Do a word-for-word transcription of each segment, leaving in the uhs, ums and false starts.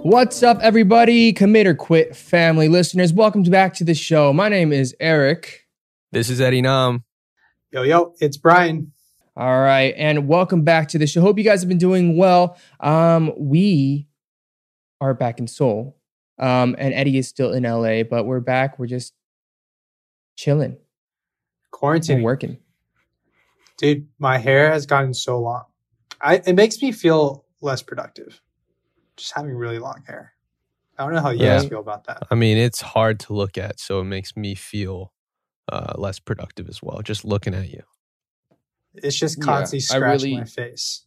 What's up, everybody? Commit or Quit family listeners. Welcome back to the show. My name is Eric. This is Eddie Nam. Yo, yo, it's Brian. All right, and welcome back to the show. Hope you guys have been doing well. Um, we are back in Seoul, um, and Eddie is still in L A, but we're back. We're just chilling. Quarantining. We're working. Dude, my hair has gotten so long. I, it makes me feel less productive. Just having really long hair. I don't know how you Yeah. guys feel about that. I mean, it's hard to look at, so it makes me feel uh, less productive as well, just looking at you. It's just Yeah, constantly I scratching really- my face.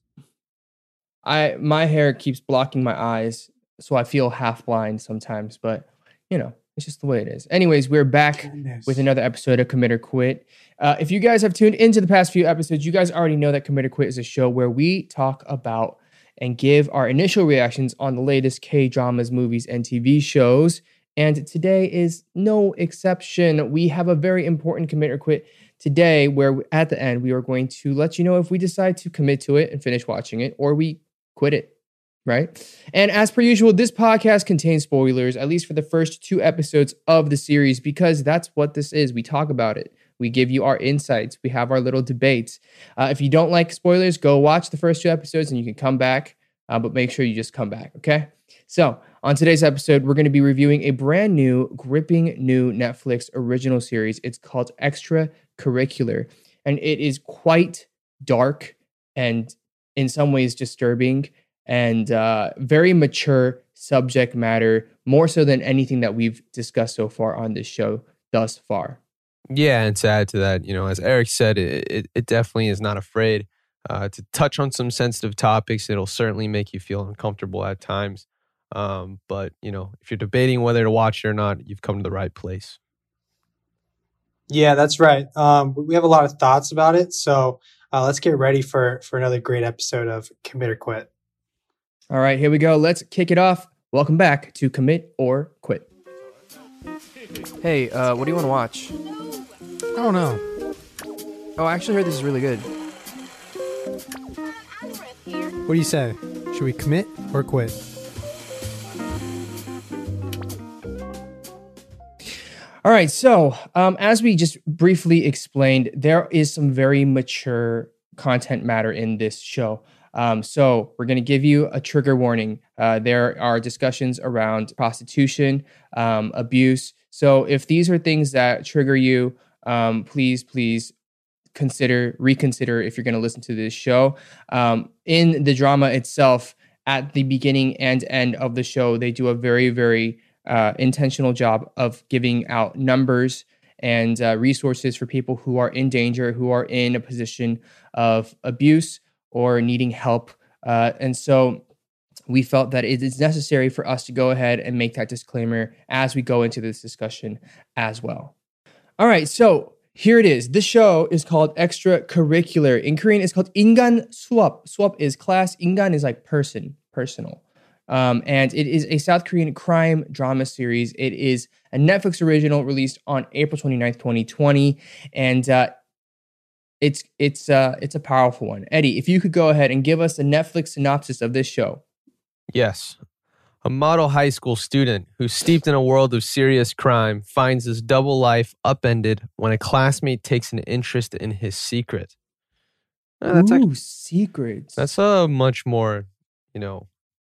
I my hair keeps blocking my eyes, so I feel half blind sometimes. But you know, it's just the way it is. Anyways, we're back Goodness. with another episode of Commit or Quit. Uh, if you guys have tuned into the past few episodes, you guys already know that Commit or Quit is a show where we talk about and give our initial reactions on the latest K-dramas, movies, and T V shows. And today is no exception. We have a very important Commit or Quit today where at the end, we are going to let you know if we decide to commit to it and finish watching it or we quit it, right? And as per usual, this podcast contains spoilers, at least for the first two episodes of the series, because that's what this is. We talk about it. We give you our insights. We have our little debates. Uh, if you don't like spoilers, go watch the first two episodes and you can come back, uh, but make sure you just come back, okay? So on today's episode, we're going to be reviewing a brand new, gripping new Netflix original series. It's called Extracurricular, and it is quite dark and in some ways disturbing and uh, very mature subject matter, more so than anything that we've discussed so far on this show thus far. Yeah, and to add to that, you know, as Eric said, it, it, it definitely is not afraid uh, to touch on some sensitive topics. It'll certainly make you feel uncomfortable at times. Um, but, you know, if you're debating whether to watch it or not, you've come to the right place. Yeah, that's right. Um, we have a lot of thoughts about it. So uh, let's get ready for, for another great episode of Commit or Quit. All right, here we go. Let's kick it off. Welcome back to Commit or Quit. Hey, uh, what do you want to watch? I don't know. Oh, I actually heard this is really good. What do you say? Should we commit or quit? All right, so um, as we just briefly explained, there is some very mature content matter in this show. Um, so we're going to give you a trigger warning. Uh, there are discussions around prostitution, um, abuse. So if these are things that trigger you, um, please, please consider, reconsider if you're going to listen to this show. Um, in the drama itself, at the beginning and end of the show, they do a very, very uh, intentional job of giving out numbers and uh, resources for people who are in danger, who are in a position of abuse or needing help. Uh, and so we felt that it is necessary for us to go ahead and make that disclaimer as we go into this discussion as well. All right, so here it is. This show is called Extracurricular. In Korean, it's called 인간 수업. 수업 is class. 인간 is like person, personal. Um, and it is a South Korean crime drama series. It is a Netflix original released on April twenty-ninth, twenty twenty. And uh, it's it's uh, it's a powerful one. Eddie, if you could go ahead and give us a Netflix synopsis of this show. Yes. A model high school student who's steeped in a world of serious crime finds his double life upended when a classmate takes an interest in his secret. Uh, that's Ooh, actually, secrets. that's a much more, you know,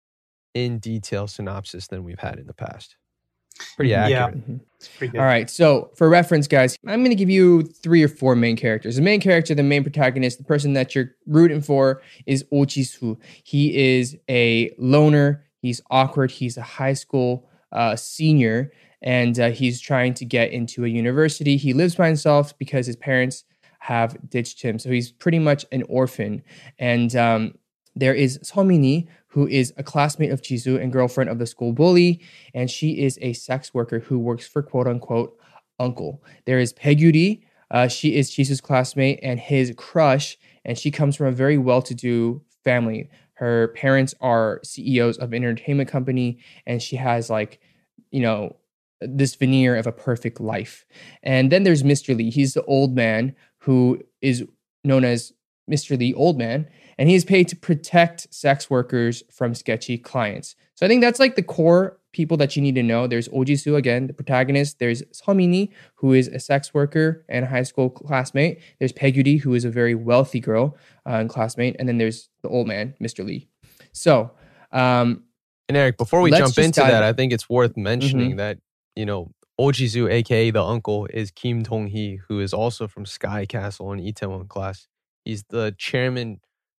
in detail synopsis than we've had in the past. Pretty Yeah. accurate. Mhm. It's pretty good. All right, so for reference, guys, I'm going to give you three or four main characters. The main character, the main protagonist, the person that you're rooting for is Oh Ji-soo. He is a loner. He's awkward. He's a high school uh, senior, and uh, he's trying to get into a university. He lives by himself because his parents have ditched him. So he's pretty much an orphan. And um, there is Seomini, who is a classmate of Jisoo and girlfriend of the school bully, and she is a sex worker who works for quote-unquote uncle. There is Baegyuri. Uh, she is Jisoo's classmate and his crush, and she comes from a very well-to-do family. Her parents are C E Os of an entertainment company, and she has like, you know, this veneer of a perfect life. And then there's Mister Lee. He's the old man who is known as Mister Lee, old man, and he is paid to protect sex workers from sketchy clients. So I think that's like the core people that you need to know. There's Oh Ji-soo, again, the protagonist. There's Seomini, who is a sex worker and a high school classmate. There's Pae-gyuri, who is a very wealthy girl uh, and classmate. And then there's the old man, Mister Lee. So, um, and Eric, before we let's jump just into dive- that, I think it's worth mentioning Mhm. that, you know, Oh Ji-soo, aka the uncle, is Kim Dong-hee, who is also from Sky Castle in Itaewon class. He's the chairman,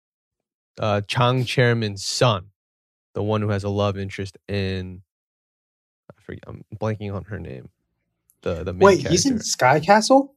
uh, Chang chairman's son, the one who has a love interest in. I forget. I'm blanking on her name. The the main Wait, character. he's in Sky Castle?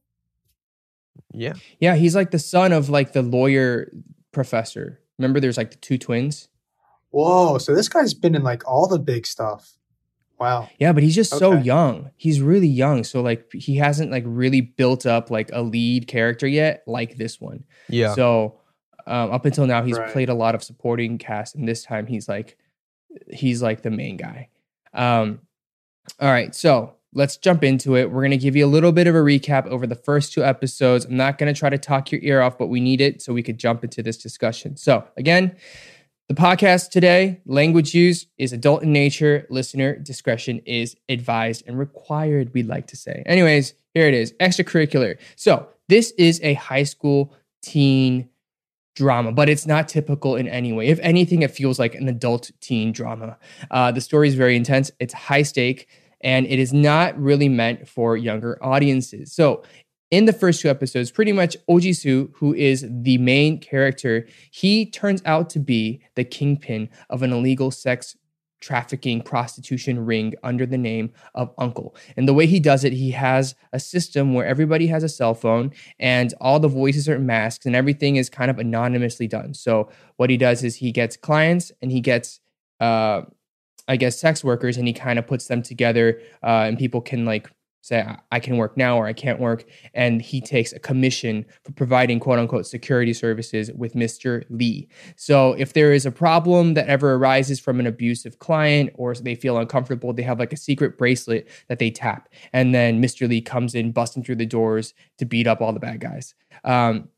Yeah. yeah, he's like the son of like the lawyer professor. Remember, there's like the two twins. Whoa, so this guy's been in like all the big stuff. Wow. Yeah, but he's just so Okay. young. He's really young. So like he hasn't like really built up like a lead character yet, like this one. Yeah. So um, up until now, he's Right. played a lot of supporting cast, and this time he's like he's like the main guy. Um, all right, so let's jump into it. We're gonna give you a little bit of a recap over the first two episodes. I'm not gonna try to talk your ear off, but we need it so we could jump into this discussion. So again, the podcast today, language use is adult in nature. Listener discretion is advised and required, we'd like to say. Anyways, here it is, extracurricular. So this is a high school teen drama, but it's not typical in any way. If anything, it feels like an adult teen drama. Uh, the story is very intense. It's high stake, and it is not really meant for younger audiences. So in the first two episodes, pretty much Oh Ji-soo, who is the main character, he turns out to be the kingpin of an illegal sex trafficking prostitution ring under the name of Uncle. And the way he does it, he has a system where everybody has a cell phone and all the voices are masked and everything is kind of anonymously done. So what he does is he gets clients and he gets, uh, I guess, sex workers, and he kind of puts them together uh, and people can like say, I can work now or I can't work. And he takes a commission for providing quote unquote security services with Mister Lee. So if there is a problem that ever arises from an abusive client or they feel uncomfortable, they have like a secret bracelet that they tap. And then Mister Lee comes in busting through the doors to beat up all the bad guys. Um,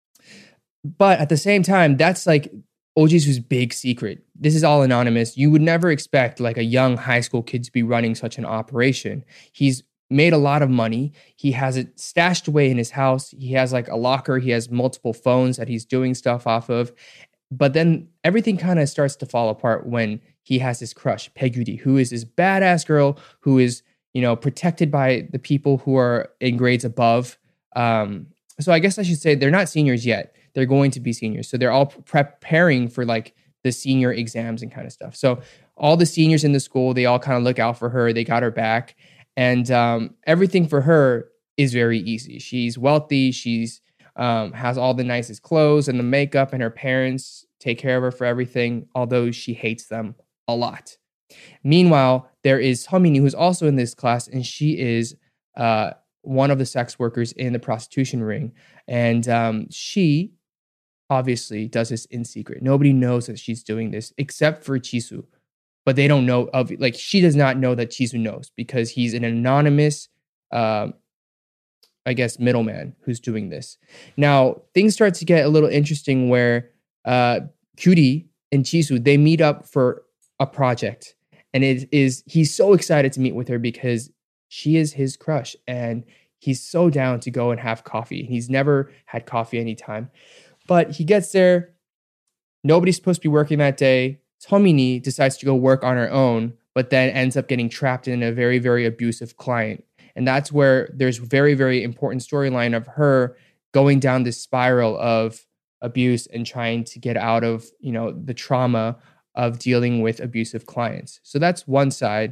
but at the same time, that's like Oh Ji-soo's big secret. This is all anonymous. You would never expect like a young high school kid to be running such an operation. He's made a lot of money. He has it stashed away in his house. He has like a locker. He has multiple phones that he's doing stuff off of. But then everything kind of starts to fall apart when he has this crush, Pae-gyuri, who is this badass girl who is, you know, protected by the people who are in grades above. Um, so I guess I should say they're not seniors yet. They're going to be seniors. So they're all preparing for like the senior exams and kind of stuff. So all the seniors in the school, they all kind of look out for her. They got her back. And um, everything for her is very easy. She's wealthy. She's um, has all the nicest clothes and the makeup, and her parents take care of her for everything, although she hates them a lot. Meanwhile, there is Seomini, who's also in this class, and she is uh, one of the sex workers in the prostitution ring. And um, she obviously does this in secret. Nobody knows that she's doing this except for Ji-soo. But they don't know of, like, she does not know that Ji-soo knows because he's an anonymous, um, I guess, middleman who's doing this. Now, things start to get a little interesting where uh, Kyuri and Ji-soo, they meet up for a project. And it is, he's so excited to meet with her because she is his crush. And he's so down to go and have coffee. He's never had coffee anytime. But he gets there. Nobody's supposed to be working that day. Seomini decides to go work on her own, but then ends up getting trapped in a very, very abusive client. And that's where there's very, very important storyline of her going down this spiral of abuse and trying to get out of, you know, the trauma of dealing with abusive clients. So that's one side.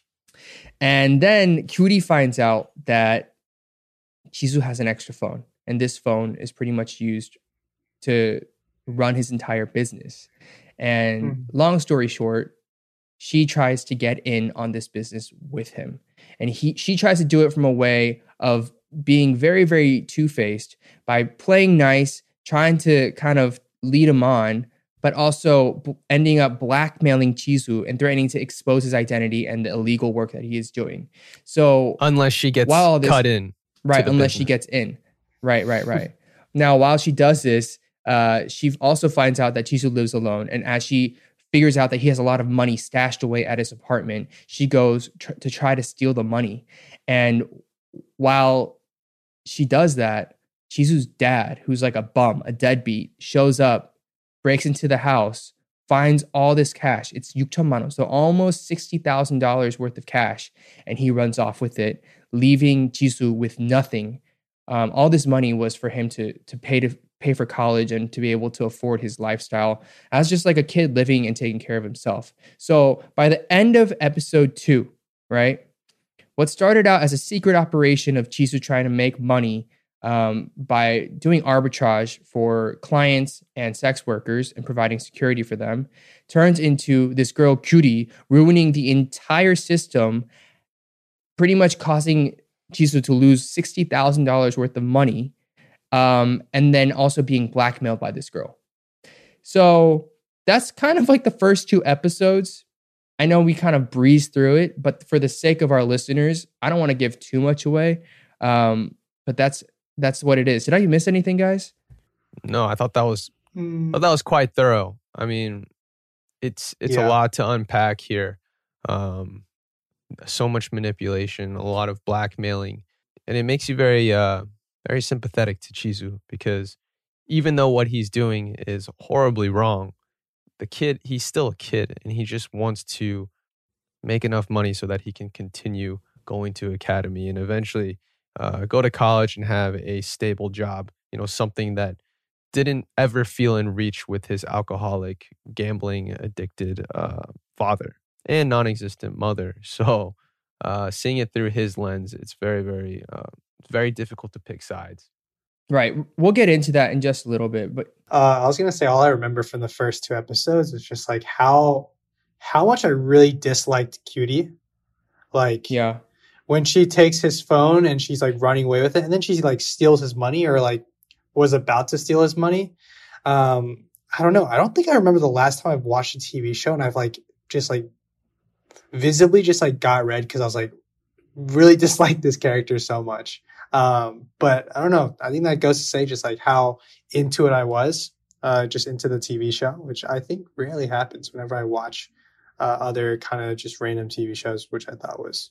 And then Kyuri finds out that Ji-soo has an extra phone, and this phone is pretty much used to run his entire business. And mm. long story short, she tries to get in on this business with him. And he she tries to do it from a way of being very, very two-faced by playing nice, trying to kind of lead him on, but also b- ending up blackmailing Ji-soo and threatening to expose his identity and the illegal work that he is doing. So unless she gets this, cut in. Right, unless business. she gets in. Right, right, right. Now, while she does this, uh, she also finds out that Jisoo lives alone. And as she figures out that he has a lot of money stashed away at his apartment, she goes tr- to try to steal the money. And while she does that, Jisoo's dad, who's like a bum, a deadbeat, shows up, breaks into the house, finds all this cash. It's 육천 man won, so almost sixty thousand dollars worth of cash. And he runs off with it, leaving Jisoo with nothing. Um, all this money was for him to, to pay to pay for college and to be able to afford his lifestyle as just like a kid living and taking care of himself. So by the end of episode two, right, what started out as a secret operation of Jisoo trying to make money um, by doing arbitrage for clients and sex workers and providing security for them turns into this girl, Cutie, ruining the entire system, pretty much causing Jisoo to lose sixty thousand dollars worth of money, um, and then also being blackmailed by this girl. So that's kind of like the first two episodes. I know we kind of breezed through it, but for the sake of our listeners, I don't want to give too much away. Um, but that's that's what it is. Did I miss anything, guys? No, I thought that was Mm. I thought that was quite thorough. I mean, it's it's Yeah. a lot to unpack here. Um, so much manipulation, a lot of blackmailing, and it makes you very uh very sympathetic to Jisoo, because even though what he's doing is horribly wrong, the kid, he's still a kid, and he just wants to make enough money so that he can continue going to academy and eventually uh, go to college and have a stable job, you know, something that didn't ever feel in reach with his alcoholic, gambling addicted uh, father and non-existent mother. So uh, seeing it through his lens, it's very, very, uh, very difficult to pick sides. Right. We'll get into that in just a little bit, but Uh, I was gonna say all I remember from the first two episodes is just like how how much I really disliked Cutie. Like yeah. when she takes his phone and she's like running away with it, and then she like steals his money or like was about to steal his money. Um, I don't know. I don't think I remember the last time I've watched a T V show and I've like just like visibly just like got red because I was like really disliked this character so much. Um, but I don't know. I think that goes to say just like how into it I was, uh, just into the T V show, which I think rarely happens whenever I watch uh, other kind of just random T V shows, which I thought was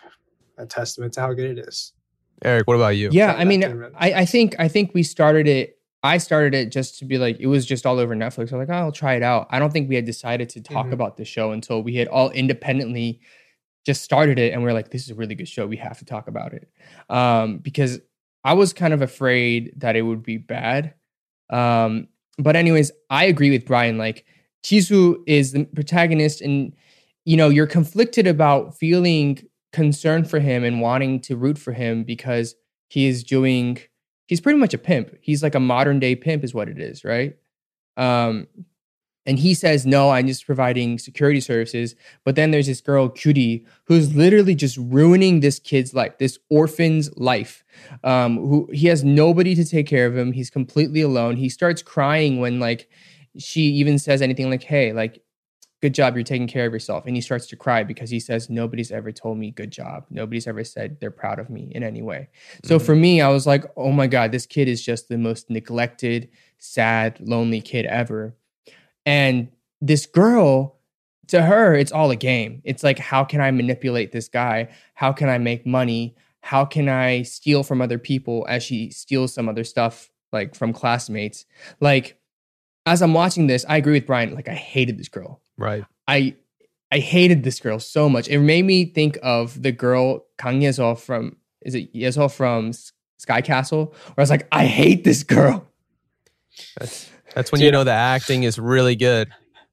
a testament to how good it is. Eric, what about you? Yeah, Sorry, I mean, back to the- I, I think I think we started it. I started it just to be like, it was just all over Netflix. I was like, oh, I'll try it out. I don't think we had decided to talk Mhm. about the show until we had all independently just started it, and we are like, this is a really good show. We have to talk about it, um, because I was kind of afraid that it would be bad. Um, but anyways, I agree with Brian. Like, Jisoo is the protagonist, and you know, you're conflicted about feeling concerned for him and wanting to root for him because he is doing. He's pretty much a pimp. He's like a modern day pimp, is what it is, right? Um, and he says, no, I'm just providing security services. But then there's this girl, Cutie, who's literally just ruining this kid's life, this orphan's life. Um, who he has nobody to take care of him. He's completely alone. He starts crying when like she even says anything like, hey, like, good job, you're taking care of yourself. And he starts to cry because he says, nobody's ever told me good job. Nobody's ever said they're proud of me in any way. So Mhm. for me, I was like, oh my God, this kid is just the most neglected, sad, lonely kid ever. And this girl, to her, it's all a game. It's like, how can I manipulate this guy? How can I make money? How can I steal from other people as she steals some other stuff, like from classmates? Like, as I'm watching this, I agree with Brian. Like, I hated this girl. Right. I I hated this girl so much. It made me think of the girl Kang Yeso from, is it Yeso from S- Sky Castle? Where I was like, I hate this girl. That's that's when you know the acting is really good.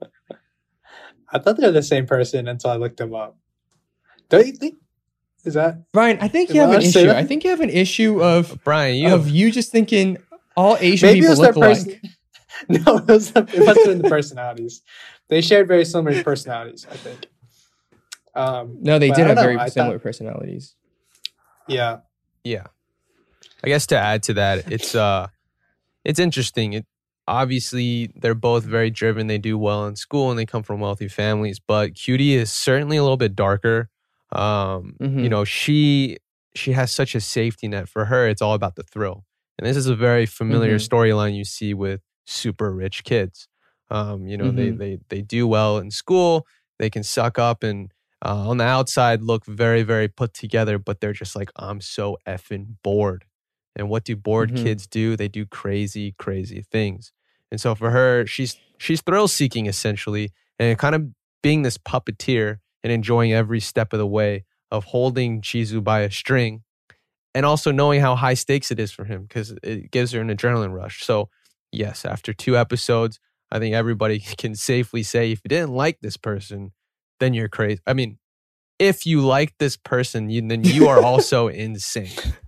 I thought they were the same person until I looked them up. Don't you think? Is that? Brian, I think Am you have I an allowed to say issue. that? I think you have an issue of Brian, you of you just thinking all Asian Maybe it people was look their person. alike. No, it, was, it must have been the personalities. They shared very similar personalities, I think. Um, No, they but did I have don't know, very I similar thought- personalities. Yeah. Yeah. I guess to add to that, it's uh it's interesting. It obviously they're both very driven. They do well in school and they come from wealthy families, but Cutie is certainly a little bit darker. Um, Mhm. you know, she she has such a safety net. For her, it's all about the thrill. And this is a very familiar Mhm. storyline you see with super rich kids. Um, you know, Mm-hmm. they they they do well in school. They can suck up and uh, on the outside look very very put together, but they're just like, I'm so effing bored. And what do bored Mm-hmm. kids do? They do crazy crazy things. And so for her, she's she's thrill seeking essentially, and kind of being this puppeteer and enjoying every step of the way of holding Chizu by a string, and also knowing how high stakes it is for him because it gives her an adrenaline rush. So yes, after two episodes, I think everybody can safely say if you didn't like this person, then you're crazy. I mean, if you like this person, you, then you are also insane.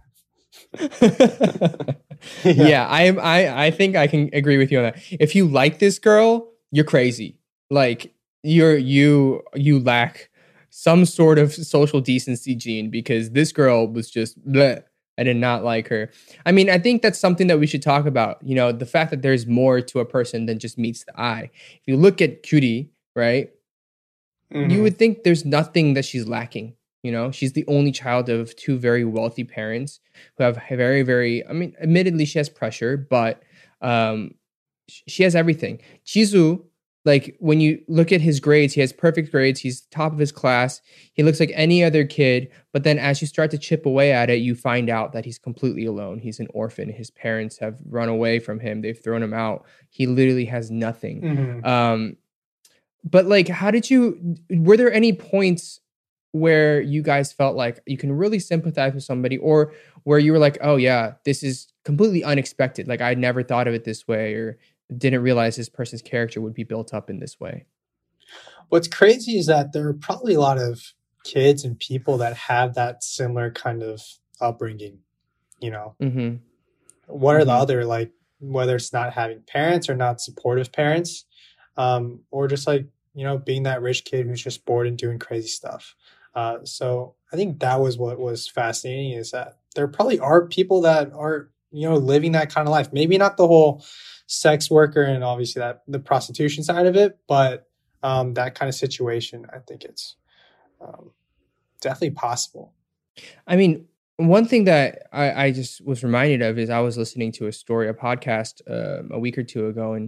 yeah, yeah I, I I think I can agree with you on that. If you like this girl, you're crazy. Like you're you you lack some sort of social decency gene, because this girl was just bleh. I did not like her. I mean, I think that's something that we should talk about. You know, the fact that there's more to a person than just meets the eye. If you look at Cutie, right, Mm-hmm. you would think there's nothing that she's lacking. You know, she's the only child of two very wealthy parents who have very, very, I mean, admittedly, she has pressure, but um, she has everything. Chizu, like when you look at his grades, he has perfect grades. He's top of his class. He looks like any other kid. But then as you start to chip away at it, you find out that he's completely alone. He's an orphan. His parents have run away from him. They've thrown him out. He literally has nothing. Mm-hmm. Um, but like, how did you, were there any points where you guys felt like you can really sympathize with somebody, or where you were like, oh yeah, this is completely unexpected. Like I never thought of it this way, or didn't realize this person's character would be built up in this way? What's crazy is that there are probably a lot of kids and people that have that similar kind of upbringing, you know. Mm-hmm. What are mm-hmm. the other, like, whether it's not having parents or not supportive parents, um, or just like, you know, being that rich kid who's just bored and doing crazy stuff. Uh, so I think that was what was fascinating, is that there probably are people that are, you know, living that kind of life. Maybe not the whole sex worker and obviously that the prostitution side of it, but um, that kind of situation, I think it's um, definitely possible. I mean, one thing that I, I just was reminded of is I was listening to a story, a podcast um, a week or two ago, and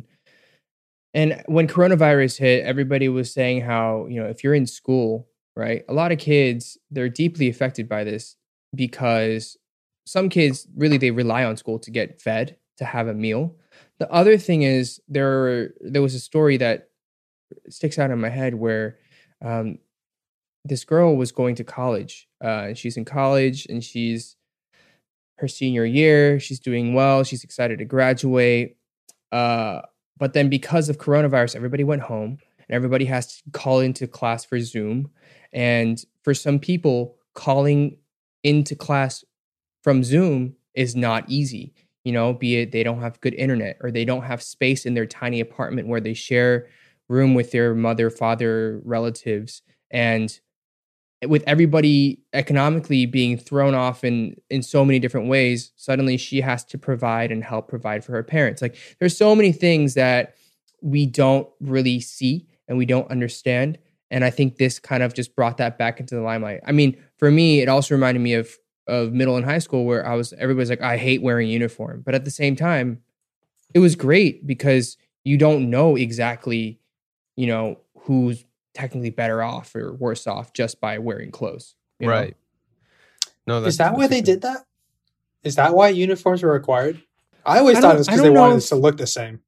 and when coronavirus hit, everybody was saying how, you know, if you're in school, right, a lot of kids, they're deeply affected by this, because some kids really, they rely on school to get fed, to have a meal. The other thing is there there was a story that sticks out in my head where um, this girl was going to college. Uh, and she's in college, and she's her senior year. She's doing well. She's excited to graduate. Uh, but then because of coronavirus, everybody went home, and everybody has to call into class for Zoom. And for some people, calling into class from Zoom is not easy. You know, be it they don't have good internet, or they don't have space in their tiny apartment where they share room with their mother, father, relatives. And with everybody economically being thrown off in, in so many different ways, suddenly she has to provide and help provide for her parents. Like there's so many things that we don't really see and we don't understand. And I think this kind of just brought that back into the limelight. I mean, for me, it also reminded me of of middle and high school, where I was, everybody's like, I hate wearing uniform. But at the same time, it was great because you don't know exactly, you know, who's technically better off or worse off just by wearing clothes. You Right. know? No, that's, Is that that's why they did that? Is that why uniforms were required? I always I thought don't- it was I because they don't know wanted if- us to look the same.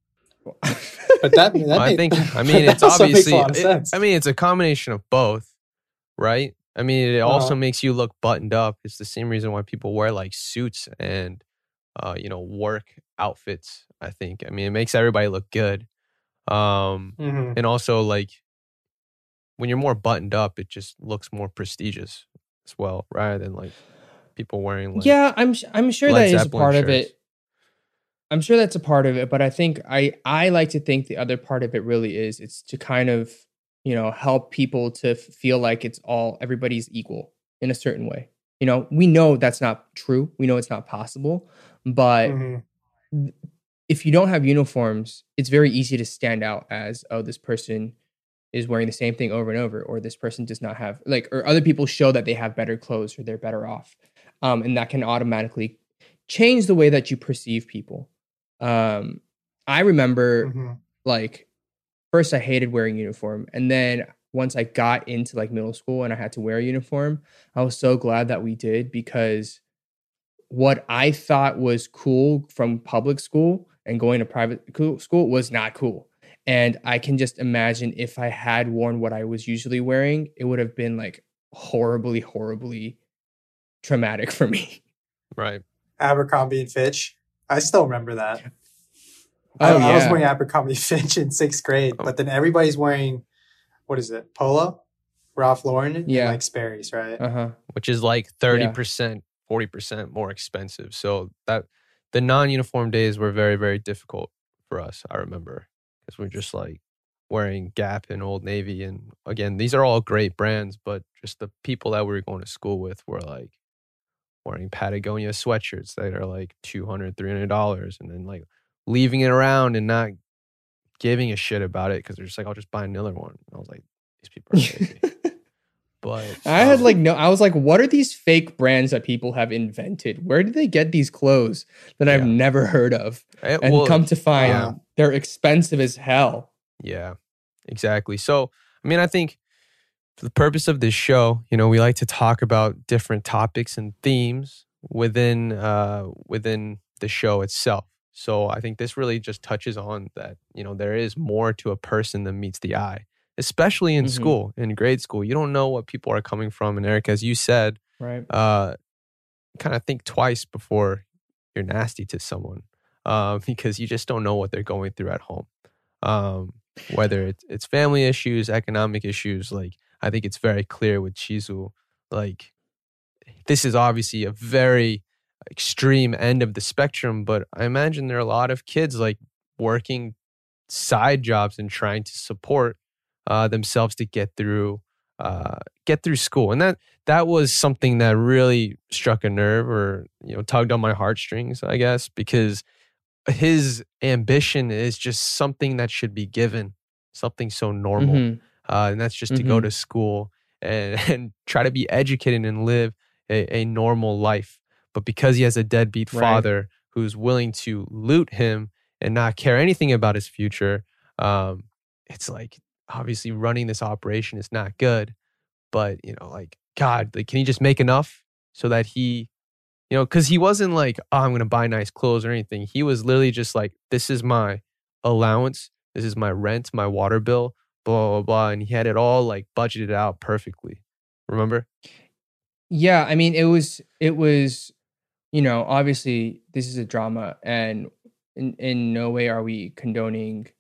But that, that Well, I made- think, I mean, that it's also makes obviously, a lot of it- sense. I mean, it's a combination of both, right? I mean, it also Uh-huh. makes you look buttoned up. It's the same reason why people wear like suits and, uh, you know, work outfits, I think. I mean, it makes everybody look good. Um, Mhm. and also like when you're more buttoned up, it just looks more prestigious as well, rather than like people wearing like, yeah, I'm sh- I'm sure Led that is a Zeppelin part of shirts. it. I'm sure that's a part of it, but I think I I like to think the other part of it really is it's to kind of, you know, help people to f- feel like it's all everybody's equal in a certain way. You know, we know that's not true. We know it's not possible, but Mhm. if you don't have uniforms, it's very easy to stand out as, oh, this person is wearing the same thing over and over, or this person does not have, like, or other people show that they have better clothes or they're better off. Um, and that can automatically change the way that you perceive people. Um, I remember hmm like first I hated wearing uniform, and then once I got into like middle school and I had to wear a uniform, I was so glad that we did, because what I thought was cool from public school and going to private co- school was not cool. And I can just imagine if I had worn what I was usually wearing, it would have been like horribly, horribly traumatic for me. Right. Abercrombie and Fitch. I still remember that. I, Oh I was wearing yeah. Abercrombie and Fitch in sixth grade, Oh. but then everybody's wearing, what is it, Polo, Ralph Lauren, and Yeah. like Sperry's, right? Uh-huh. Which is like thirty percent, forty percent more expensive. So that the non-uniform days were very, very difficult for us, I remember. Because we're just like wearing Gap and Old Navy. And again, these are all great brands, but just the people that we were going to school with were like wearing Patagonia sweatshirts that are like two hundred dollars, three hundred dollars, and then like leaving it around and not giving a shit about it because they're just like, I'll just buy another one. And I was like, these people are crazy. But I had um, like no I was like, what are these fake brands that people have invented? Where did they get these clothes that I've Yeah. never heard of? it- And well, come to find yeah. they're expensive as hell. Yeah, exactly. So, I mean, I think for the purpose of this show, you know, we like to talk about different topics and themes within uh, within the show itself. So, I think this really just touches on that. You know, there is more to a person than meets the eye, especially in Mhm. school, in grade school. You don't know what people are coming from. And Eric, as you said, Right. uh, kind of think twice before you're nasty to someone, uh, because you just don't know what they're going through at home. Um, whether it's, it's family issues, economic issues, like I think it's very clear with Chizu, like this is obviously a very extreme end of the spectrum, but I imagine there are a lot of kids like working side jobs and trying to support uh, themselves to get through uh, get through school, and that that was something that really struck a nerve, or you know, tugged on my heartstrings, I guess, because his ambition is just something that should be given, something so normal, Mhm. uh, and that's just to go Mhm. to school and, and try to be educated and live a, a normal life. But because he has a deadbeat Right. father who's willing to loot him and not care anything about his future, um, it's like obviously running this operation is not good. But you know, like God, like can he just make enough so that he, you know, because he wasn't like, oh, I'm gonna buy nice clothes or anything. He was literally just like, this is my allowance, this is my rent, my water bill, blah blah blah, and he had it all like budgeted out perfectly. Remember? Yeah, I mean, it was it was, you know, obviously this is a drama, and in in no way are we condoning,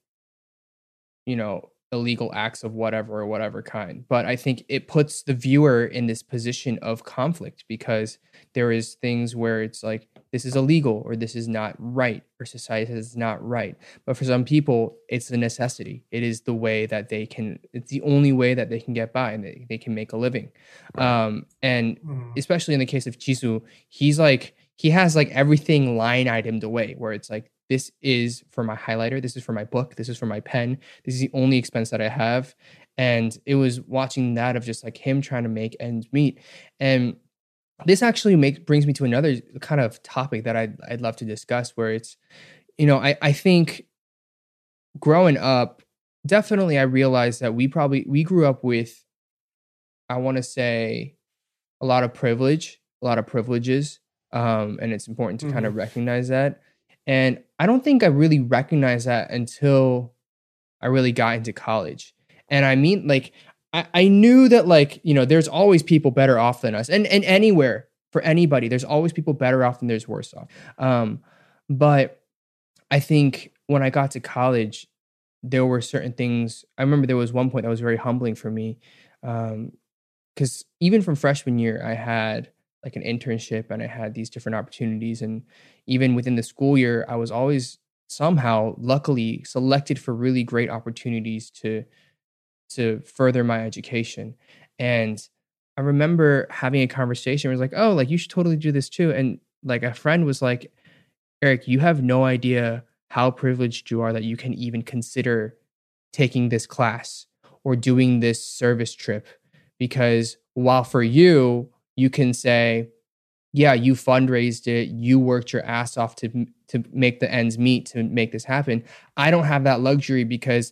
you know, illegal acts of whatever or whatever kind. But I think it puts the viewer in this position of conflict, because there is things where it's like, this is illegal or this is not right, or society says it's not right. But for some people, it's a necessity. It is the way that they can, it's the only way that they can get by, and they, they can make a living. Right. Um, and Mhm. especially in the case of Chisu, he's like, he has like everything line itemed away, where it's like, this is for my highlighter, this is for my book, this is for my pen, this is the only expense that I have. And it was watching that of just like him trying to make ends meet. And this actually make, brings me to another kind of topic that I'd, I'd love to discuss, where it's, you know, I, I think growing up, definitely I realized that we probably, we grew up with, I want to say, a lot of privilege, a lot of privileges. Um, and it's important to kind of Mhm. recognize that. And I don't think I really recognized that until I really got into college. And I mean, like, I, I knew that, like, you know, there's always people better off than us. And, and anywhere, for anybody, there's always people better off than there's worse off. Um, but I think when I got to college, there were certain things. I remember there was one point that was very humbling for me. Um, because even from freshman year, I had like an internship and I had these different opportunities. And even within the school year, I was always somehow, luckily, selected for really great opportunities to to further my education. And I remember having a conversation where it was like, oh, like you should totally do this too. And like a friend was like, Eric, you have no idea how privileged you are that you can even consider taking this class or doing this service trip. Because while for you, you can say, yeah, you fundraised it, you worked your ass off to to make the ends meet to make this happen. I don't have that luxury because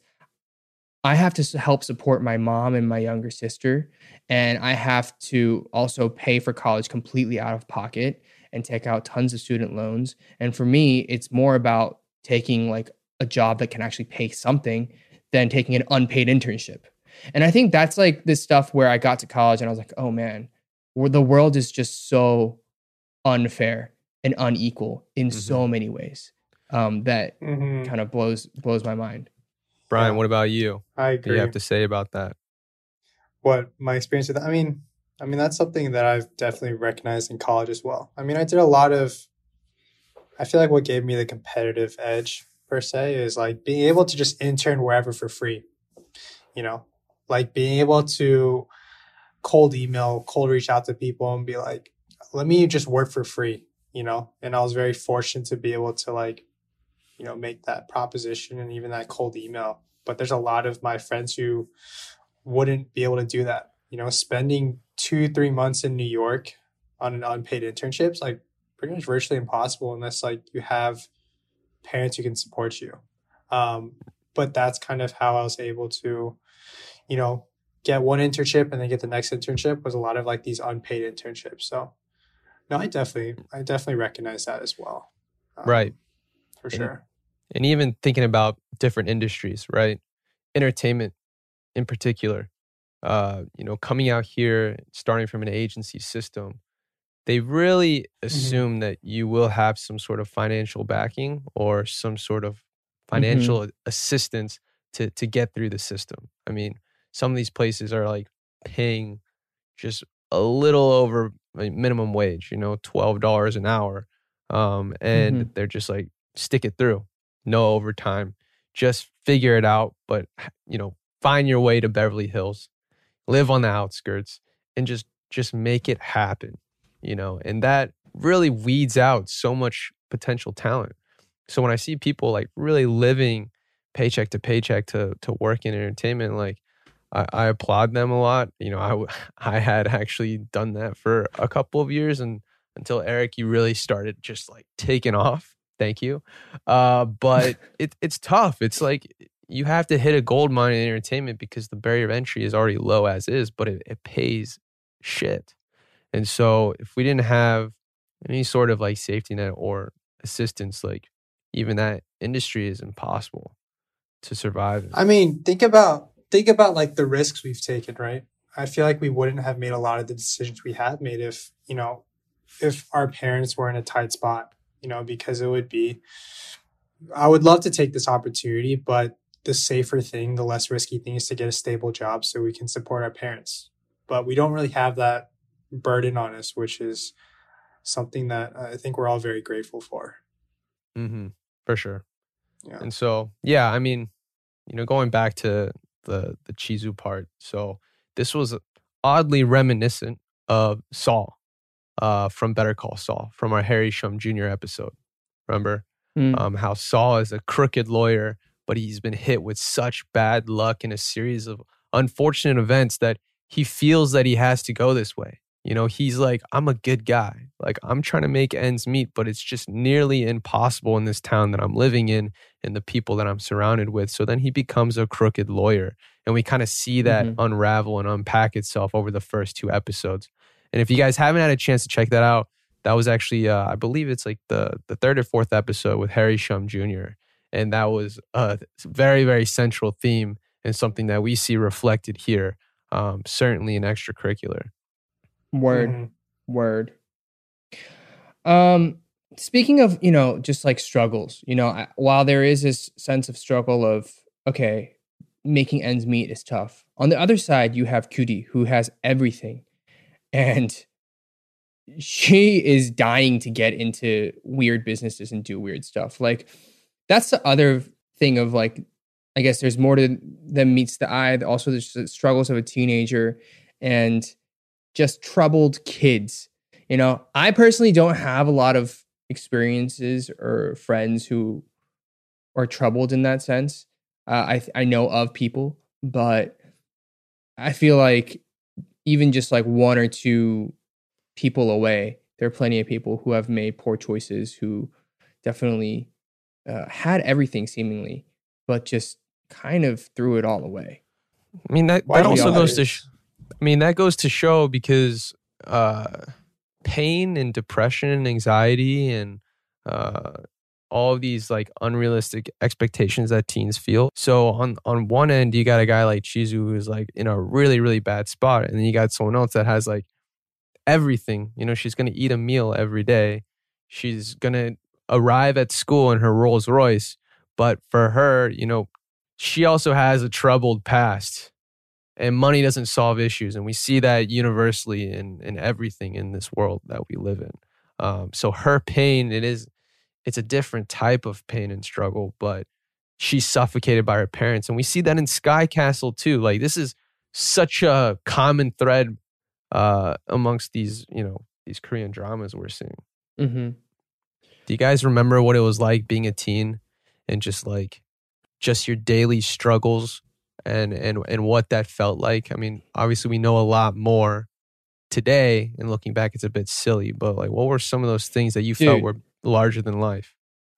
I have to s- help support my mom and my younger sister, and I have to also pay for college completely out of pocket and take out tons of student loans. And for me, it's more about taking like a job that can actually pay something than taking an unpaid internship. And I think that's like this stuff where I got to college and I was like, oh man, where the world is just so unfair and unequal in Mm-hmm. so many ways, um, that hmm kind of blows blows my mind. Brian, Yeah. what about you? I What do you agree. have to say about that? What my experience with, I mean, I mean that's something that I've definitely recognized in college as well. I mean, I did a lot of. I feel like what gave me the competitive edge per se is like being able to just intern wherever for free. You know, like being able to cold email, cold reach out to people and be like, let me just work for free, you know? And I was very fortunate to be able to like, you know, make that proposition and even that cold email. But there's a lot of my friends who wouldn't be able to do that. You know, spending two, three months in New York on an unpaid internship is like pretty much virtually impossible unless like you have parents who can support you. Um, but that's kind of how I was able to, you know, get one internship and then get the next internship was a lot of like these unpaid internships. So no, I definitely, I definitely recognize that as well. Um, Right. For And, sure. and even thinking about different industries, right? Entertainment in particular, uh, you know, coming out here, starting from an agency system, they really Mhm. assume that you will have some sort of financial backing or some sort of Mm-hmm. financial assistance to to get through the system. I mean, some of these places are like paying just a little over like, minimum wage, you know, twelve dollars an hour. Um, and Mm-hmm. they're just like, stick it through, no overtime, just figure it out. But, you know, find your way to Beverly Hills, live on the outskirts, and just just make it happen, you know. And that really weeds out so much potential talent. So when I see people like really living paycheck to paycheck to to work in entertainment, like I, I applaud them a lot. You know, I w- I had actually done that for a couple of years, and until Eric, you really started just like taking off. Thank you. Uh, but it it's tough. It's like you have to hit a gold mine in entertainment because the barrier of entry is already low as is, but it, it pays shit. And so if we didn't have any sort of like safety net or assistance, like even that industry is impossible to survive in. I mean, think about think about like the risks we've taken, right? I feel like we wouldn't have made a lot of the decisions we have made if, you know, if our parents were in a tight spot, you know, because it would be I would love to take this opportunity, but the safer thing, the less risky thing is to get a stable job so we can support our parents. But we don't really have that burden on us, which is something that I think we're all very grateful for. Mm-hmm, for sure. Yeah. And so, yeah, I mean, you know, going back to the the Chizu part, so this was oddly reminiscent of Saul, uh, from Better Call Saul, from our Harry Shum Junior episode. Remember Mm. um, how Saul is a crooked lawyer, but he's been hit with such bad luck in a series of unfortunate events that he feels that he has to go this way. You know, he's like, I'm a good guy. Like, I'm trying to make ends meet, but it's just nearly impossible in this town that I'm living in and the people that I'm surrounded with. So then he becomes a crooked lawyer. And we kind of see that Mhm. unravel and unpack itself over the first two episodes. And if you guys haven't had a chance to check that out, that was actually, uh, I believe it's like the, the third or fourth episode with Harry Shum Junior And that was a very, very central theme and something that we see reflected here, um, certainly in extracurricular. Word, Mhm. word. Um, speaking of, you know, just like struggles, you know, I, while there is this sense of struggle of, okay, making ends meet is tough. On the other side, you have Cudi, who has everything, and she is dying to get into weird businesses and do weird stuff. Like, that's the other thing of like, I guess there's more to than meets the eye. Also, there's the struggles of a teenager and just troubled kids. You know, I personally don't have a lot of experiences or friends who are troubled in that sense. Uh, I I know of people, but I feel like even just like one or two people away there are plenty of people who have made poor choices, who definitely uh, had everything seemingly, but just kind of threw it all away. I mean, that, Why that do you also think goes that to, is? sh- I mean, that goes to show because uh, pain and depression and anxiety and uh, all of these like unrealistic expectations that teens feel. So on, on one end, you got a guy like Chizu who's like in a really, really bad spot. And then you got someone else that has like everything. You know, she's going to eat a meal every day. She's going to arrive at school in her Rolls Royce. But for her, you know, she also has a troubled past. And money doesn't solve issues. And we see that universally in, in everything in this world that we live in. Um, so her pain, it is, it's a different type of pain and struggle, but she's suffocated by her parents. And we see that in Sky Castle too. Like this is such a common thread uh, amongst these, you know, these Korean dramas we're seeing. Mm-hmm. Do you guys remember what it was like being a teen and just like, just your daily struggles? And, and and what that felt like? I mean, obviously we know a lot more today, and looking back, it's a bit silly. But like, what were some of those things that you Dude. felt were larger than life?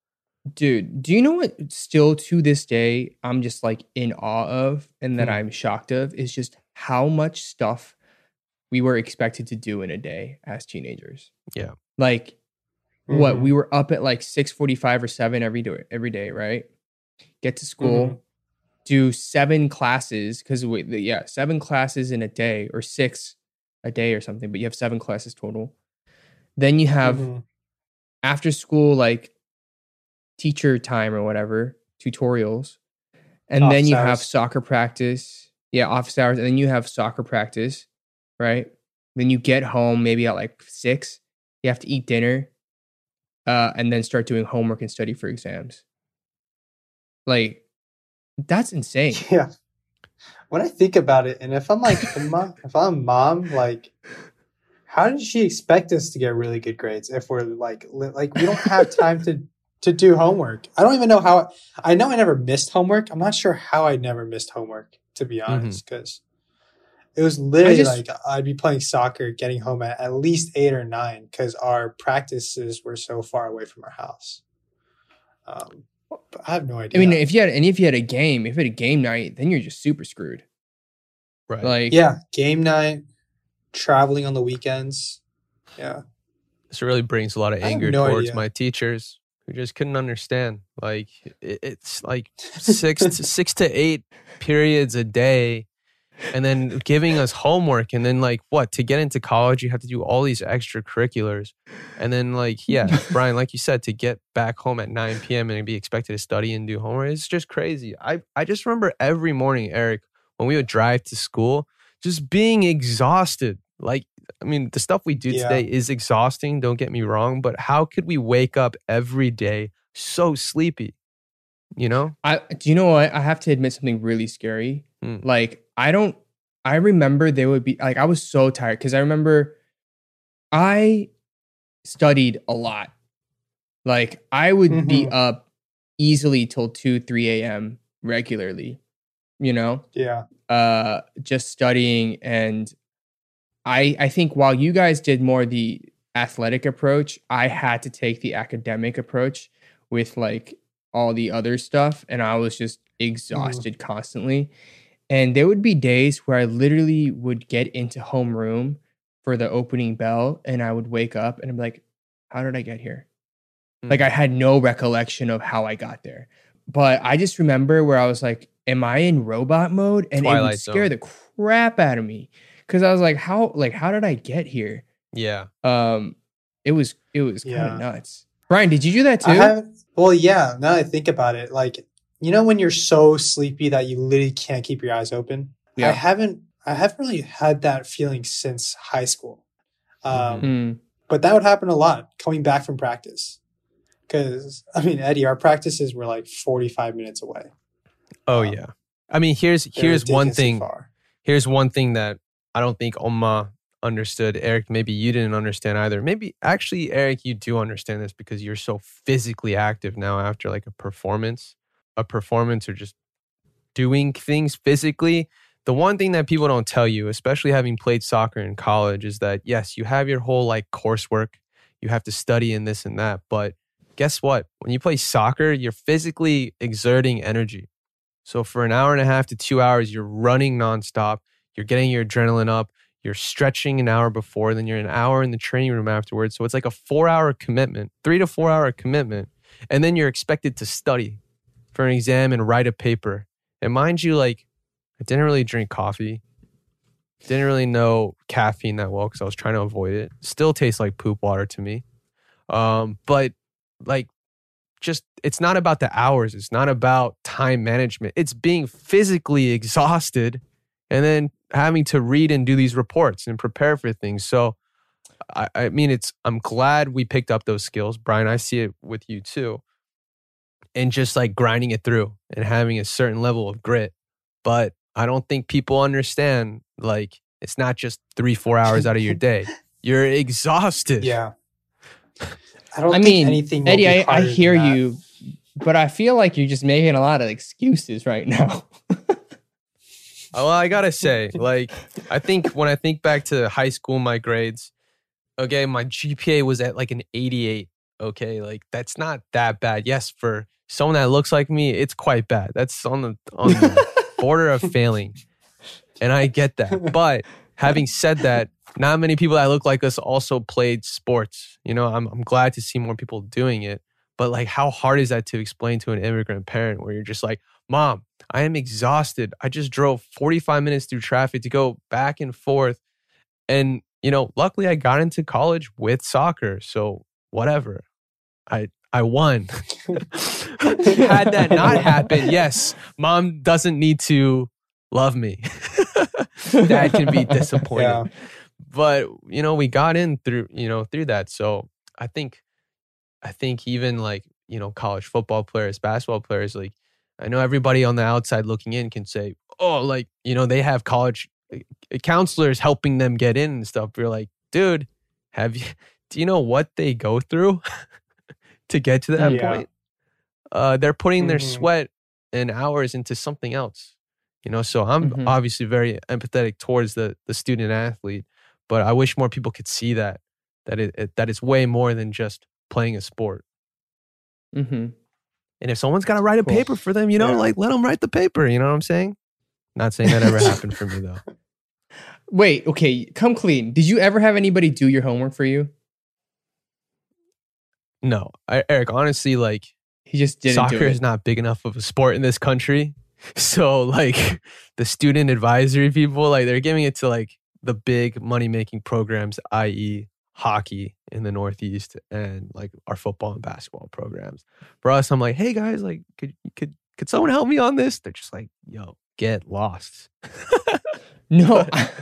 Dude, do you know what still to this day I'm just like in awe of and that Hmm. I'm shocked of is just how much stuff we were expected to do in a day as teenagers. Yeah. Like what Mhm. we were up at like six forty-five or seven every day, every day, right? Get to school, Mhm. do seven classes because yeah, seven classes in a day or six a day or something, but you have seven classes total. Then you have Mhm. after school like teacher time or whatever, tutorials. And then Office you have hours. soccer practice. Yeah, office hours. And then you have soccer practice, right? Then you get home maybe at like six. You have to eat dinner uh, and then start doing homework and study for exams. Like, that's insane. Yeah. When I think about it, and if I'm like, if I'm if I'm mom, like, how did she expect us to get really good grades if we're like, li- like we don't have time to to do homework? I don't even know how. I know I never missed homework. I'm not sure how I never missed homework, to be honest, because it was literally just- like I'd be playing soccer, getting home at at least eight or nine because our practices were so far away from our house. Um, but I have no I idea. mean, if you had and if you had a game, if you had a game night, then you're just super screwed. Right. Like, yeah, game night, traveling on the weekends. Yeah. This really brings a lot of I have anger no towards idea. my teachers who just couldn't understand. Like it, it's like six to six to eight periods a day, and then giving us homework, and then like what to get into college, you have to do all these extracurriculars, and then like yeah, Brian, like you said, to get back home at nine p.m. and be expected to study and do homework, it's just crazy. I I just remember every morning, Eric, when we would drive to school, just being exhausted. Like, I mean, the stuff we do Yeah. today is exhausting, don't get me wrong, but how could we wake up every day so sleepy? You know? I do you know what? I have to admit something really scary. Hmm. Like I don't I remember there would be like I was so tired because I remember I studied a lot. Like I would be Mhm. up easily till two, three a.m. regularly, you know, Yeah. uh, just studying. And I I think while you guys did more the athletic approach, I had to take the academic approach with like all the other stuff. And I was just exhausted constantly. And there would be days where I literally would get into homeroom for the opening bell and I would wake up and I'm like, how did I get here? Like I had no recollection of how I got there. But I just remember where I was like, am I in robot mode? And it Twilight would scare Zone. the crap out of me. Cause I was like, how like how did I get here? Yeah. Um it was it was kind Yeah. of nuts. Brian, did you do that too? I haven't. Well, yeah. Now that I think about it, like you know, when you're so sleepy that you literally can't keep your eyes open. Yeah. I haven't. I haven't really had that feeling since high school. Um, Hmm. But that would happen a lot coming back from practice. Because I mean, Eddie, our practices were like forty-five minutes away. Oh Um, yeah. I mean, here's They're here's one ridiculously thing. far. Here's one thing that I don't think Oma understood. Eric, maybe you didn't understand either. Maybe actually, Eric, you do understand this because you're so physically active now after like a performance, a performance or just doing things physically. The one thing that people don't tell you, especially having played soccer in college, is that yes, you have your whole like coursework you have to study and this and that. But guess what? When you play soccer, you're physically exerting energy. So for an hour and a half to two hours, you're running nonstop. You're getting your adrenaline up. You're stretching an hour before, then you're an hour in the training room afterwards. So it's like a four-hour commitment, three to four-hour commitment. And then you're expected to study for an exam and write a paper. And mind you, like, I didn't really drink coffee. Didn't really know caffeine that well because I was trying to avoid it. Still tastes like poop water to me. Um, but like, just, it's not about the hours. It's not about time management. It's being physically exhausted and then having to read and do these reports and prepare for things. So, I, I mean, it's, I'm glad we picked up those skills. Brian, I see it with you too. And just like grinding it through and having a certain level of grit. But I don't think people understand, like, it's not just three, four hours out of your day. You're exhausted. Yeah. I don't I think mean, anything will Eddie, be I, I harder than hear that. you, but I feel like you're just making a lot of excuses right now. Well, I gotta say, like, I think when I think back to high school, my grades, okay, my G P A was at like an eighty-eight. Okay, like that's not that bad. Yes, for someone that looks like me, it's quite bad. That's on the on the border of failing, and I get that. But having said that, not many people that look like us also played sports. You know, I'm I'm glad to see more people doing it. But like, how hard is that to explain to an immigrant parent where you're just like, Mom, I am exhausted. I just drove forty-five minutes through traffic to go back and forth. And, you know, luckily I got into college with soccer. So whatever. I I won. Had that not happened, yes, Mom doesn't need to love me. Dad can be disappointed. Yeah. But, you know, we got in through, you know, through that. So I think, I think even like, you know, college football players, basketball players, like, I know everybody on the outside looking in can say, oh, like, you know, they have college counselors helping them get in and stuff. You're like, dude, have you, do you know what they go through to get to that Yeah. point? Uh, they're putting their Mhm. sweat and hours into something else, you know? So I'm Mhm. obviously very empathetic towards the, the student athlete, but I wish more people could see that, that it, it that it's way more than just playing a sport. Mm-hmm. And if someone's got to write a Cool. paper for them, you know, Yeah. like let them write the paper. You know what I'm saying? Not saying that ever happened for me though. Wait, okay, come clean. Did you ever have anybody do your homework for you? No, I, Eric, honestly, like He just didn't soccer do it. is not big enough of a sport in this country. So like the student advisory people, like they're giving it to like the big money making programs, that is hockey in the Northeast and like our football and basketball programs. For us, I'm like, hey guys, like could could could someone help me on this? They're just like, yo, get lost. No,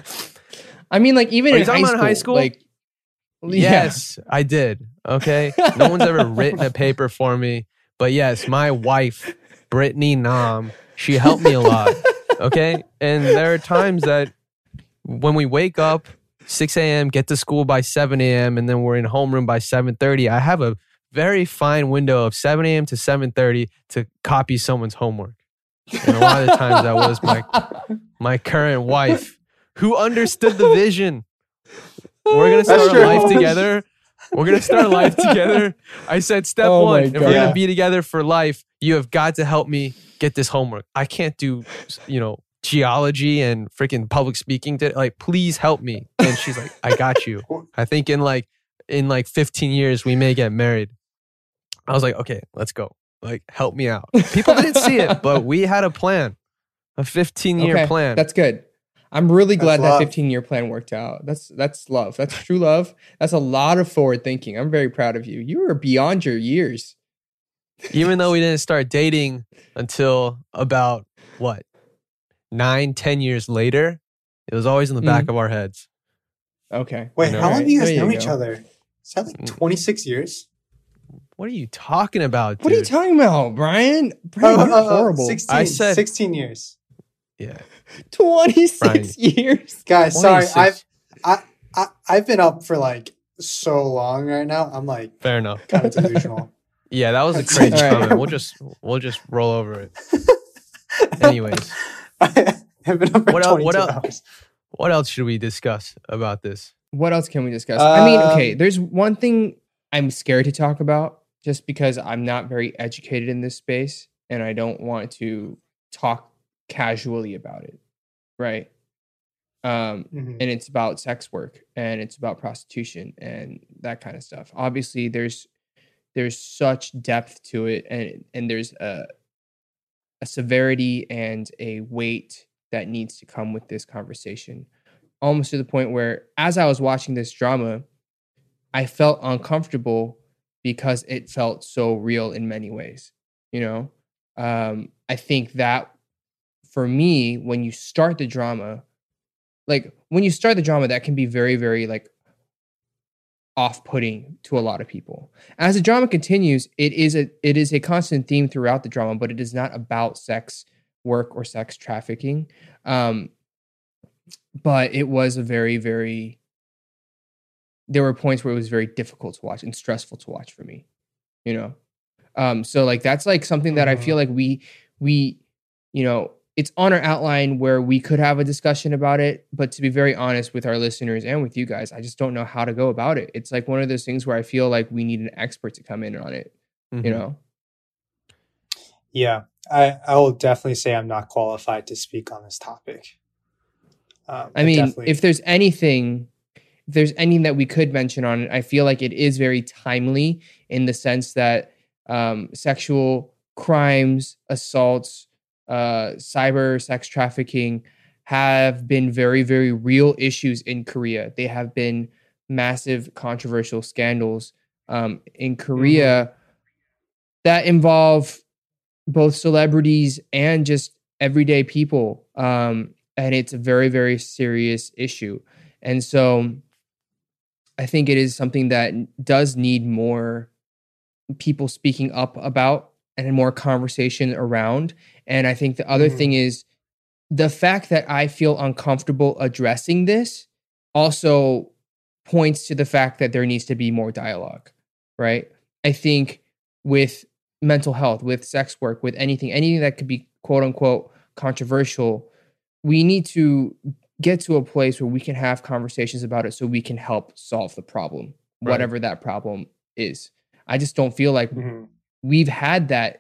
I mean, like even Are in you talking high about school, in high school? like Yes, I did. Okay. No one's ever written a paper for me. But yes, my wife, Brittany Nam, she helped me a lot. Okay. And there are times that when we wake up six a.m., get to school by seven a.m., and then we're in homeroom by seven thirty, I have a very fine window of seven a.m. to seven thirty to copy someone's homework. And a lot of the times that was my my current wife who understood the vision. We're going to That's start true. a life together. We're going to start a life together. I said, step Oh one, my if we're God. going Yeah. to be together for life, you have got to help me get this homework. I can't do, you know, geology and freaking public speaking. To, like, please help me. And she's like, I got you. I think in like, in like fifteen years, we may get married. I was like, okay, let's go. Like, help me out. People didn't see it, but we had a plan, a fifteen year okay, plan. that's good. I'm really glad That's that love. fifteen year plan worked out. That's that's love. That's true love. That's a lot of forward thinking. I'm very proud of you. You were beyond your years. Even though we didn't start dating until about what, nine, ten years later, it was always in the back Mm. of our heads. Okay. Wait, know, how long right, do you guys there you know each go. other? Is that like Mm. twenty-six years? What are you talking about, dude? What are you talking about, Brian? Brian, you're Uh, uh, uh, horrible. sixteen, I said- sixteen years. Yeah. twenty-six years. Guys, sorry. twenty-six. I've I, I I've been up for like so long right now. I'm like Fair enough. kind of delusional. Yeah, that was a That's crazy all right. comment. We'll just we'll just roll over it. Anyways, I've been up for What el- what twenty-two el- hours. what else should we discuss about this? What else can we discuss? I mean, Um, okay, there's one thing I'm scared to talk about just because I'm not very educated in this space and I don't want to talk casually about it, right? Um, Mhm. and it's about sex work and it's about prostitution and that kind of stuff. Obviously, there's there's such depth to it, and and there's a a severity and a weight that needs to come with this conversation. Almost to the point where, as I was watching this drama, I felt uncomfortable because it felt so real in many ways. You know, um, I think that for me, when you start the drama, like when you start the drama, that can be very, very like off-putting to a lot of people. As the drama continues, it is a it is a constant theme throughout the drama, but it is not about sex work or sex trafficking. Um, but it was a very, very there were points where it was very difficult to watch and stressful to watch for me, you know. Um, so like that's like something that I feel Mhm. like we we you know, it's on our outline where we could have a discussion about it, but to be very honest with our listeners and with you guys, I just don't know how to go about it. It's like one of those things where I feel like we need an expert to come in on it, you Mhm. know. Yeah, I I will definitely say I'm not qualified to speak on this topic. Um, I I mean, definitely. if there's anything if there's anything that we could mention on it, I feel like it is very timely in the sense that um, sexual crimes, assaults, uh, cyber sex trafficking have been very, very real issues in Korea. They have been massive controversial scandals um, in Mhm. Korea that involve both celebrities and just everyday people. Um, and it's a very, very serious issue. And so I think it is something that does need more people speaking up about and more conversation around. And I think the other thing Mhm. is the fact that I feel uncomfortable addressing this also points to the fact that there needs to be more dialogue, right? I think with mental health, with sex work, with anything, anything that could be quote unquote controversial, we need to get to a place where we can have conversations about it so we can help solve the problem, Right. whatever that problem is. I just don't feel like Mhm. we've had that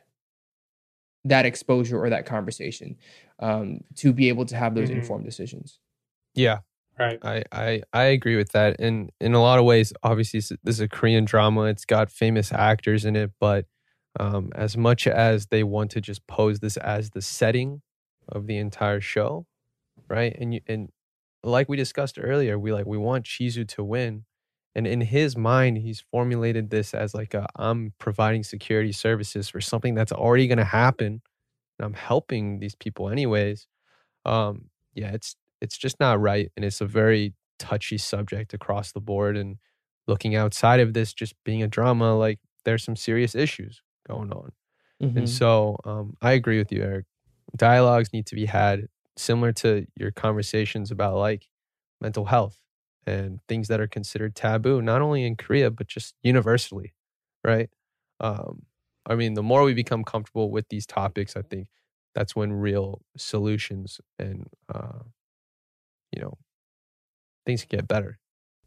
that exposure or that conversation um, to be able to have those Mhm. informed decisions. Yeah, Right. I, I I agree with that. And in a lot of ways, obviously, this this is a Korean drama. It's got famous actors in it, but um, as much as they want to just pose this as the setting of the entire show, right? And you, and like we discussed earlier, we like we want Chizu to win, and in his mind, he's formulated this as like a I'm providing security services for something that's already going to happen, and I'm helping these people anyways. Um, yeah, it's it's just not right, and it's a very touchy subject across the board. And looking outside of this, just being a drama, like there's some serious issues going on. And Mm-hmm. so, um, I agree with you, Eric. Dialogues need to be had, similar to your conversations about like mental health and things that are considered taboo, not only in Korea but just universally, right? Um, I mean, the more we become comfortable with these topics, I think that's when real solutions and uh, you know things can get better.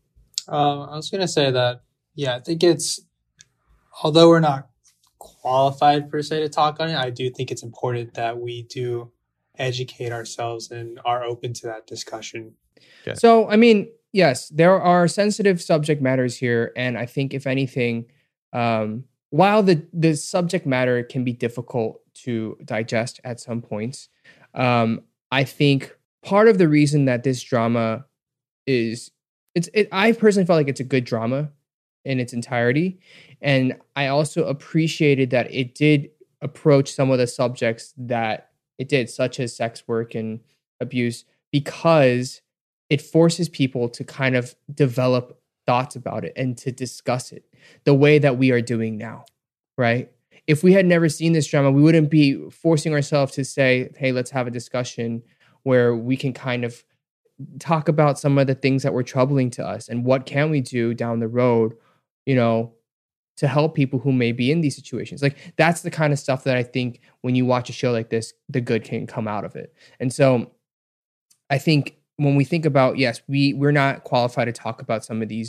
Um, I was gonna say that. Yeah, I think it's although we're not qualified per se to talk on it, I do think it's important that we do educate ourselves and are open to that discussion. Okay. So, I mean, yes, there are sensitive subject matters here, and I think if anything, um, while the the subject matter can be difficult to digest at some points, um, I think part of the reason that this drama is it's it I personally felt like it's a good drama in its entirety, and I also appreciated that it did approach some of the subjects that it did, such as sex work and abuse, because it forces people to kind of develop thoughts about it and to discuss it the way that we are doing now, right? If we had never seen this drama, we wouldn't be forcing ourselves to say, hey, let's have a discussion where we can kind of talk about some of the things that were troubling to us and what can we do down the road, you know, to help people who may be in these situations. Like that's the kind of stuff that I think when you watch a show like this, the good can come out of it. And so I think when we think about, yes, we we're not qualified to talk about some of these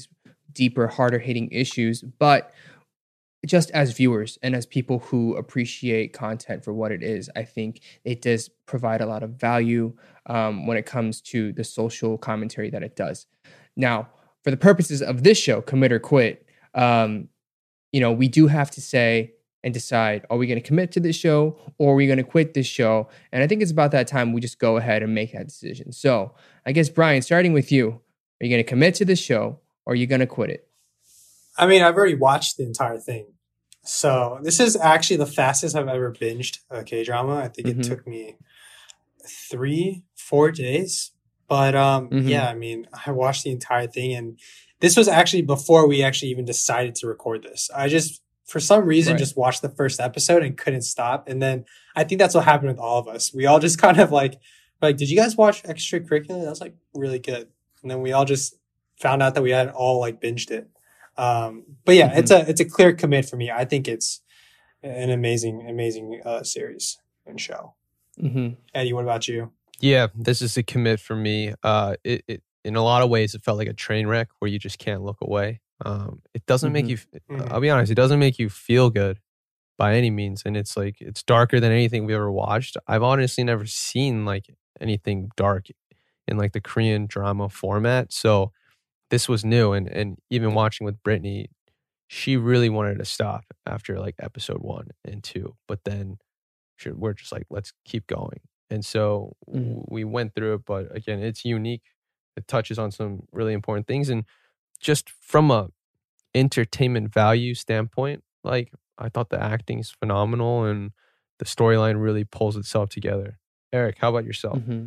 deeper, harder hitting issues, but just as viewers and as people who appreciate content for what it is, I think it does provide a lot of value um, when it comes to the social commentary that it does. Now, for the purposes of this show, Commit or Quit, um, you know, we do have to say and decide, are we going to commit to this show or are we going to quit this show? And I think it's about that time we just go ahead and make that decision. So I guess, Brian, starting with you, are you going to commit to this show or are you going to quit it? I mean, I've already watched the entire thing. So this is actually the fastest I've ever binged a K-drama. I think mm-hmm. it took me three, four days. But um, mm-hmm. yeah, I mean, I watched the entire thing. And this was actually before we actually even decided to record this. I just, for some reason, right. just watched the first episode and couldn't stop. And then I think that's what happened with all of us. We all just kind of like, like, did you guys watch Extracurricular? That was like really good. And then we all just found out that we had all like binged it. Um, but yeah, mm-hmm. it's a it's a clear commit for me. I think it's an amazing, amazing uh, series and show. Mm-hmm. Eddie, what about you? Yeah, this is a commit for me. Uh, it, it in a lot of ways it felt like a train wreck where you just can't look away. Um, it doesn't mm-hmm. make you. Mm-hmm. I'll be honest, it doesn't make you feel good by any means, and it's like it's darker than anything we ever watched. I've honestly never seen like anything dark in like the Korean drama format, so. This was new, and and even watching with Brittany, she really wanted to stop after like episode one and two, but then she, we're just like, let's keep going. And so mm-hmm. we went through it, but again, it's unique. It touches on some really important things, and just from a entertainment value standpoint, like I thought the acting is phenomenal, and the storyline really pulls itself together. Eric, how about yourself? Mm-hmm.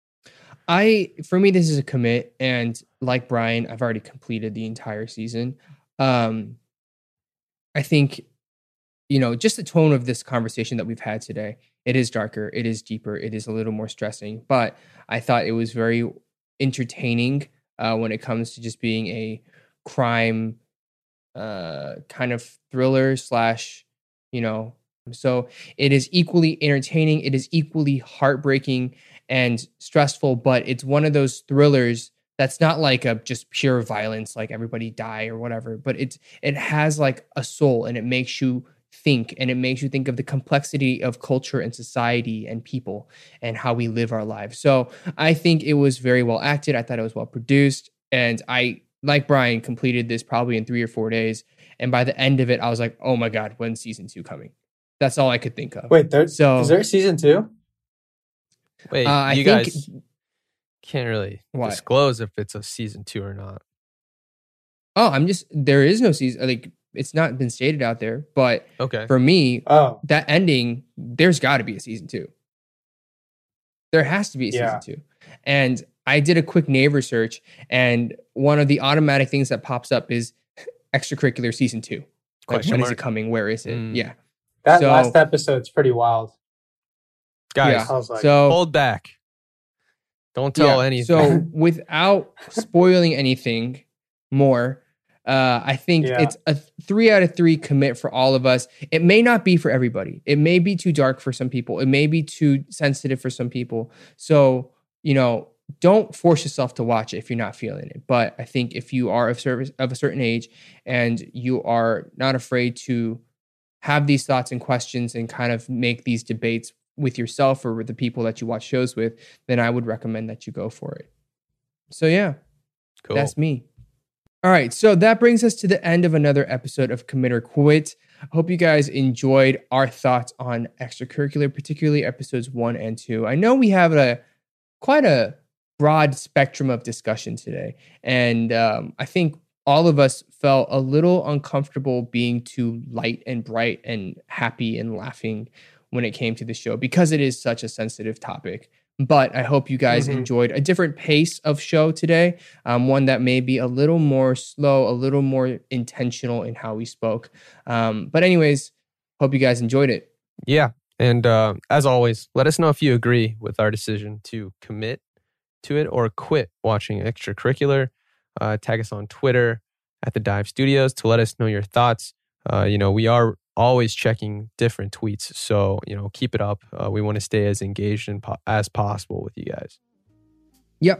I, for me, this is a commit, and like Brian, I've already completed the entire season. Um, I think, you know, just the tone of this conversation that we've had today, it is darker, it is deeper, it is a little more stressing, but I thought it was very entertaining uh, when it comes to just being a crime uh, kind of thriller slash, you know, so it is equally entertaining, it is equally heartbreaking and stressful, but it's one of those thrillers that's not like a just pure violence, like everybody die or whatever, but it's it has like a soul, and it makes you think, and it makes you think of the complexity of culture and society and people and how we live our lives. So I think it was very well acted. I thought it was well produced, and I, like Brian, completed this probably in three or four days. And by the end of it, I was like, oh my God, when's season two coming? That's all I could think of. Wait, there, so, is there a season two? Wait, uh, you think, guys can't really what? disclose if it's a season two or not. Oh, I'm just, there is no season. Like, it's not been stated out there. But okay. for me, oh. that ending, there's got to be a season two. There has to be a yeah. season two. And I did a quick Naver search, and one of the automatic things that pops up is Extracurricular season two. Like, Question when mark. is it coming? Where is it? Mm. Yeah. That so, last episode's pretty wild. Guys, yeah. like, so hold back. Don't tell yeah, anything. So without spoiling anything more, uh, I think yeah. it's a three out of three commit for all of us. It may not be for everybody. It may be too dark for some people. It may be too sensitive for some people. So, you know, don't force yourself to watch it if you're not feeling it. But I think if you are of service of a certain age and you are not afraid to have these thoughts and questions and kind of make these debates with yourself or with the people that you watch shows with, then I would recommend that you go for it. So yeah, cool. That's me. All right, so that brings us to the end of another episode of Commit or Quit. I hope you guys enjoyed our thoughts on Extracurricular, particularly episodes one and two. I know we have a quite a broad spectrum of discussion today, and um, I think all of us felt a little uncomfortable being too light and bright and happy and laughing when it came to the show because it is such a sensitive topic. But I hope you guys mm-hmm. enjoyed a different pace of show today, um, one that may be a little more slow, a little more intentional in how we spoke. Um, but anyways, hope you guys enjoyed it. Yeah. And uh, as always, let us know if you agree with our decision to commit to it or quit watching Extracurricular. Uh, tag us on Twitter at the Dive Studios to let us know your thoughts. Uh, you know, we are always checking different tweets. So, you know, keep it up. Uh, we want to stay as engaged and po- as possible with you guys. Yep.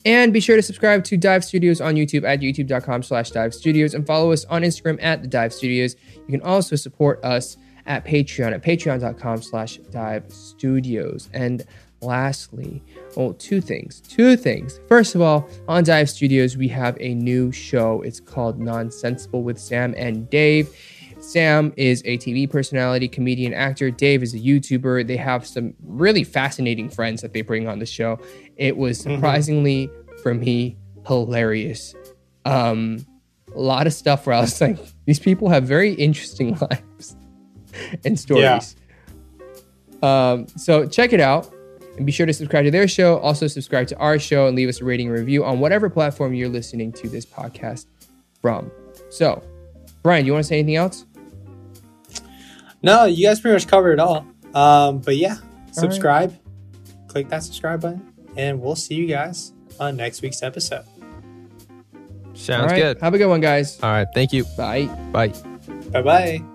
And be sure to subscribe to Dive Studios on YouTube at youtube.com slash Dive Studios and follow us on Instagram at The Dive Studios. You can also support us at Patreon at patreon.com slash Dive Studios. And lastly, oh, two things, two things. First of all, on Dive Studios, we have a new show. It's called Nonsensible with Sam and Dave. Sam is a T V personality, comedian, actor. Dave is a YouTuber. They have some really fascinating friends that they bring on the show. It was surprisingly, mm-hmm. for me, hilarious. Um, a lot of stuff where I was like, these people have very interesting lives and stories. Yeah. Um, so check it out and be sure to subscribe to their show. Also subscribe to our show and leave us a rating and review on whatever platform you're listening to this podcast from. So, Brian, do you want to say anything else? No, you guys pretty much covered it all. Um, but yeah, subscribe, right. Click that subscribe button, and we'll see you guys on next week's episode. Sounds right. good. Have a good one, guys. All right. Thank you. Bye. Bye. Bye-bye.